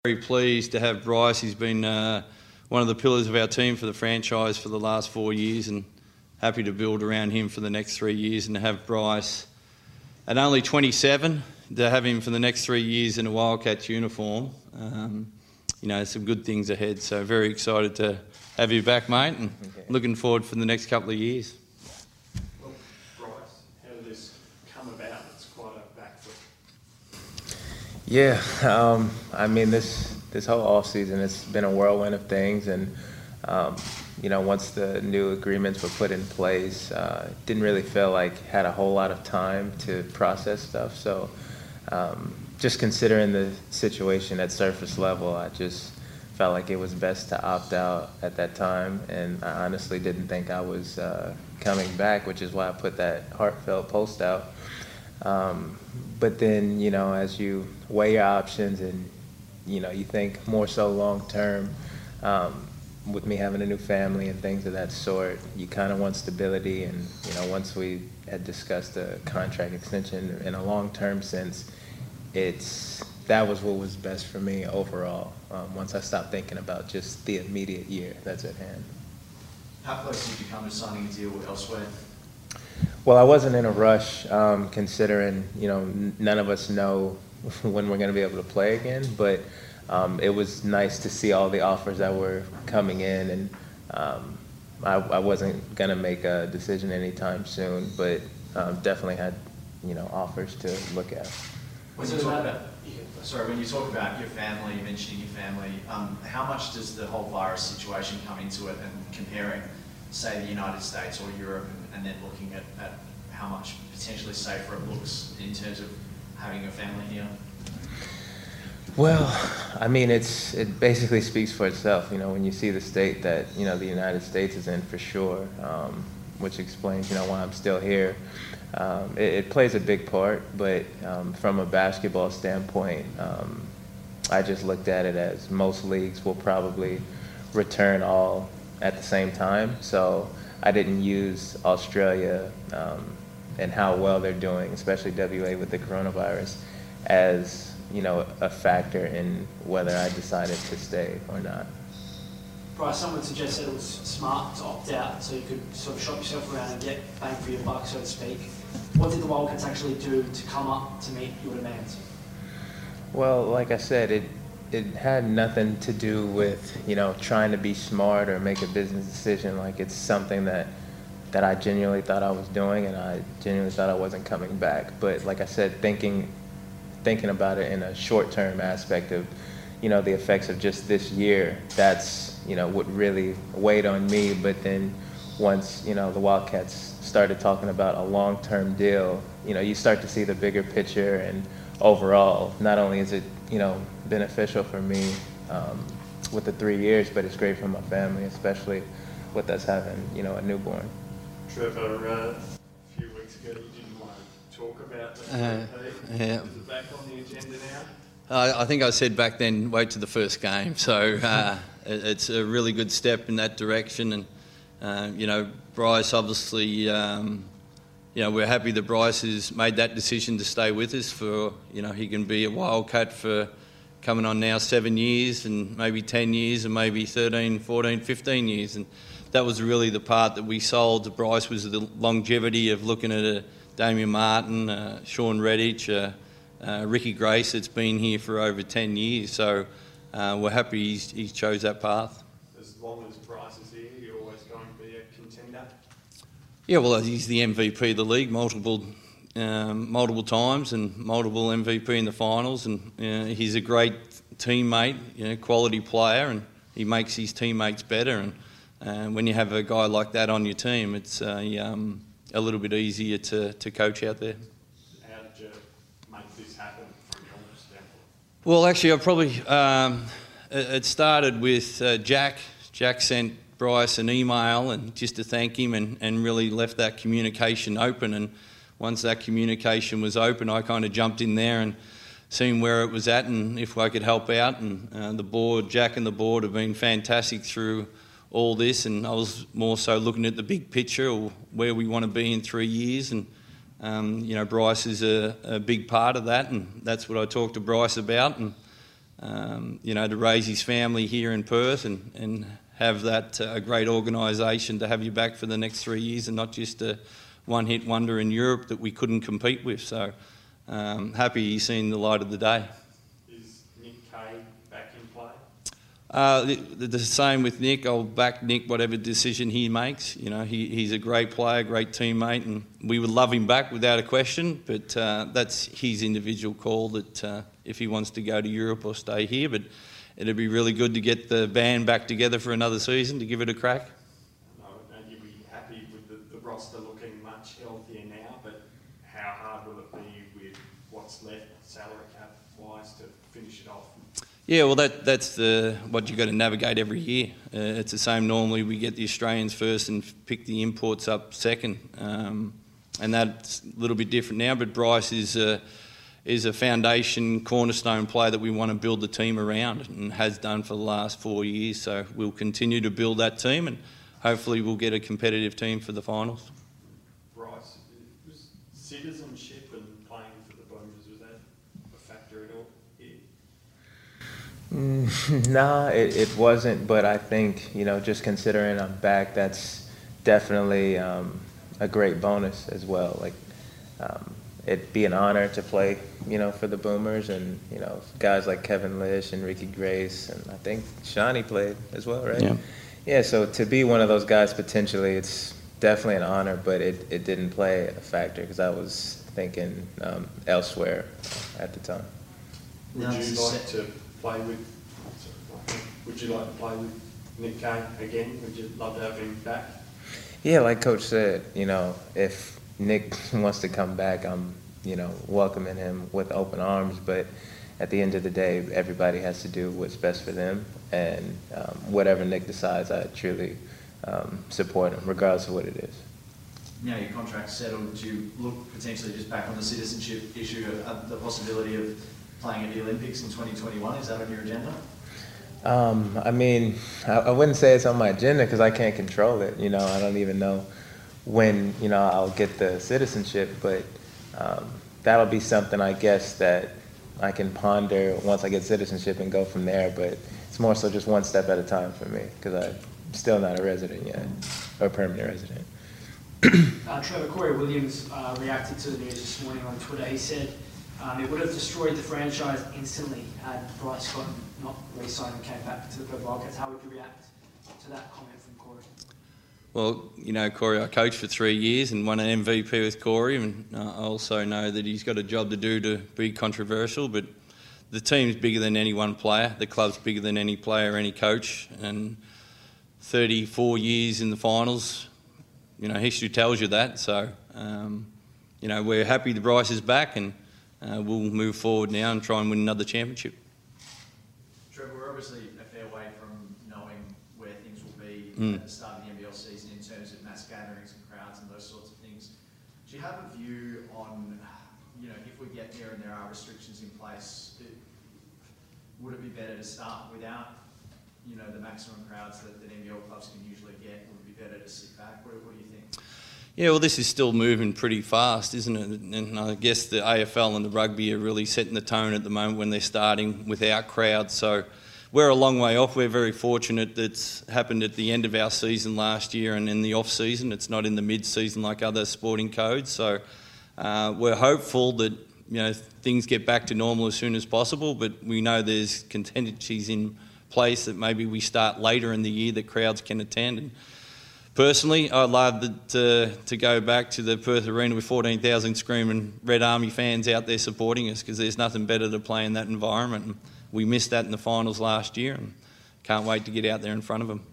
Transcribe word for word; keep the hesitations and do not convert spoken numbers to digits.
Very pleased to have Bryce. He's been uh, one of the pillars of our team for the franchise for the last four years, and happy to build around him for the next three years and to have Bryce at only twenty-seven, to have him for the next three years in a Wildcats uniform. Um, you know, some good things ahead. So very excited to have you back, mate, and okay. Looking forward for the next couple of years. Well, Bryce, how did this come about? It's quite a back foot. Yeah, um, I mean, this this whole off season, it's been a whirlwind of things, and um, you know, once the new agreements were put in place, uh, didn't really feel like had a whole lot of time to process stuff. So, um, just considering the situation at surface level, I just felt like it was best to opt out at that time, and I honestly didn't think I was uh, coming back, which is why I put that heartfelt post out. Um, but then, you know, as you weigh your options and, you know, you think more so long term, um, with me having a new family and things of that sort, you kind of want stability. And, you know, once we had discussed a contract extension in a long term sense, it's that was what was best for me overall, um, once I stopped thinking about just the immediate year that's at hand. How close did you come to signing a deal elsewhere? Well, I wasn't in a rush, um, considering, you know, n- none of us know when we're going to be able to play again, but um, it was nice to see all the offers that were coming in, and um, I, I wasn't going to make a decision anytime soon, but um, definitely had, you know, offers to look at. When you talk about, sorry, when you talk about your family, mentioning your family, um, how much does the whole virus situation come into it, and comparing, say, the United States or Europe, and, and then looking at, at how much potentially safer it looks in terms of having a family here? Well, I mean, it's it basically speaks for itself. You know, when you see the state that, you know, the United States is in, for sure, um, which explains, you know, why I'm still here. Um, it, it plays a big part, but um, from a basketball standpoint, um, I just looked at it as most leagues will probably return all at the same time. So I didn't use Australia um, and how well they're doing, especially W A with the coronavirus, as, you know, a factor in whether I decided to stay or not. Bryce, someone suggested it was smart to opt out so you could sort of shop yourself around and get bang for your buck, so to speak. What did the Wildcats actually do to come up to meet your demands? Well, like I said, it it had nothing to do with, you know, trying to be smart or make a business decision. Like, it's something that that I genuinely thought I was doing, and I genuinely thought I wasn't coming back. But like I said, thinking thinking about it in a short-term aspect of, you know, the effects of just this year, that's, you know, what really weighed on me. But then once, you know, the Wildcats started talking about a long-term deal, you know, you start to see the bigger picture, and overall, not only is it, you know, beneficial for me um, with the three years, but it's great for my family, especially with us having, you know, a newborn. Trevor, uh, a few weeks ago you didn't want to talk about that. Uh, yeah. Is it back on the agenda now? I, I think I said back then, wait to the first game. So uh, it, it's a really good step in that direction. And, uh, you know, Bryce obviously, um, you know, we're happy that Bryce has made that decision to stay with us for, you know, he can be a Wildcat for coming on now seven years and maybe ten years and maybe thirteen, fourteen, fifteen years. And that was really the part that we sold to Bryce, was the longevity of looking at a Damian Martin, uh, Sean Redditch, uh, uh, Ricky Grace that's been here for over ten years. So uh, we're happy he's, he chose that path. As long as Bryce is here, you're always going to be a contender? Yeah, well, he's the M V P of the league multiple um, multiple times, and multiple M V P in the finals, and you know, he's a great teammate, you know, quality player, and he makes his teammates better. And uh, when you have a guy like that on your team, it's uh, um, a little bit easier to, to coach out there. How did you make this happen from your standpoint? Well, actually, I probably um, it, it started with uh, Jack. Jack sent Bryce an email and just to thank him, and, and really left that communication open. And once that communication was open, I kind of jumped in there and seen where it was at and if I could help out. And uh, the board, Jack and the board have been fantastic through all this, and I was more so looking at the big picture, or where we want to be in three years. And um, you know, Bryce is a, a big part of that, and that's what I talked to Bryce about. And um, you know, to raise his family here in Perth and, and have that uh, great organisation to have you back for the next three years and not just a one-hit wonder in Europe that we couldn't compete with. So um, happy he's seen the light of the day. Is Nick Kay back in play? Uh, the, the same with Nick. I'll back Nick whatever decision he makes. You know, he, he's a great player, great teammate, and we would love him back without a question. But uh, that's his individual call that uh, if he wants to go to Europe or stay here. But it'd be really good to get the band back together for another season to give it a crack. No, and you'd be happy with the, the roster looking much healthier now. But how hard will it be with what's left, salary cap wise, to finish it off? Yeah, well, that that's the what you've got to navigate every year. Uh, it's the same. Normally, we get the Australians first and pick the imports up second, um, and that's a little bit different now. But Bryce is a, is a foundation cornerstone player that we want to build the team around and has done for the last four years. So we'll continue to build that team, and hopefully, we'll get a competitive team for the finals. Bryce, was citizenship and playing for the Boomers, was that a factor at all? Yeah. Mm, nah, it, it wasn't, but I think, you know, just considering I'm back, that's definitely um, a great bonus as well. Like, um, it'd be an honor to play, you know, for the Boomers, and, you know, guys like Kevin Lish and Ricky Grace, and I think Shawnee played as well, right? Yeah. Yeah, so to be one of those guys potentially, it's definitely an honor, but it, it didn't play a factor because I was thinking um, elsewhere at the time. Would No, you it's like set- to play with? Sorry, would you like to play with Nick Kay again? Would you love to have him back? Yeah, like Coach said, you know, if Nick wants to come back, I'm, you know, welcoming him with open arms. But at the end of the day, everybody has to do what's best for them. And um, whatever Nick decides, I truly um, support him, regardless of what it is. Now your contract's settled, do you look potentially just back on the citizenship issue, uh, the possibility of playing at the Olympics in twenty twenty-one? Is that on your agenda? Um, I mean, I, I wouldn't say it's on my agenda because I can't control it. You know, I don't even know when, you know, I'll get the citizenship, but um, that'll be something, I guess, that I can ponder once I get citizenship and go from there. But it's more so just one step at a time for me because I'm still not a resident yet, or a permanent resident. Uh, Trevor, Corey Williams uh, reacted to the news this morning on Twitter. He said um, it would have destroyed the franchise instantly had Bryce Scott not re-signed and came back to the Perth Wildcats. How would you react to that comment from Corey? Well, you know, Corey, I coached for three years and won an M V P with Corey, and uh, I also know that he's got a job to do to be controversial, but the team's bigger than any one player. The club's bigger than any player, any coach, and thirty-four years in the finals, you know, history tells you that. So, um, you know, we're happy the Bryce is back, and uh, we'll move forward now and try and win another championship. Trevor, we're obviously a fair way from knowing where things will be Mm. at the start of the N B L season in terms of mass gatherings and crowds and those sorts of things. Do you have a view on, you know, if we get there and there are restrictions in place, it, would it be better to start without, you know, the maximum crowds that, that N B L clubs can usually get? Would it be better to sit back? What, what do you think? Yeah, well, this is still moving pretty fast, isn't it? And I guess the A F L and the rugby are really setting the tone at the moment when they're starting without crowds. So we're a long way off. We're very fortunate that it's happened at the end of our season last year and in the off-season. It's not in the mid-season like other sporting codes. So uh, we're hopeful that, you know, things get back to normal as soon as possible, but we know there's contingencies in place that maybe we start later in the year that crowds can attend. And personally, I'd love to, to go back to the Perth Arena with fourteen thousand screaming Red Army fans out there supporting us, because there's nothing better to play in that environment. And we missed that in the finals last year, and can't wait to get out there in front of them.